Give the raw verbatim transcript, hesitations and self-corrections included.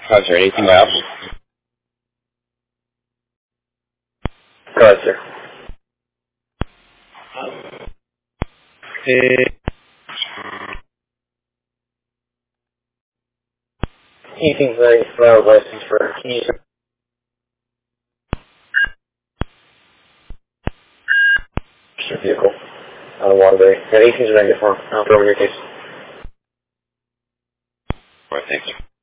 Oh, is there anything else? Go ahead, sir. Anything very slow license for your vehicle on a waterway. Yeah, eighteens are negative form. I'll throw in your case. All right, thanks.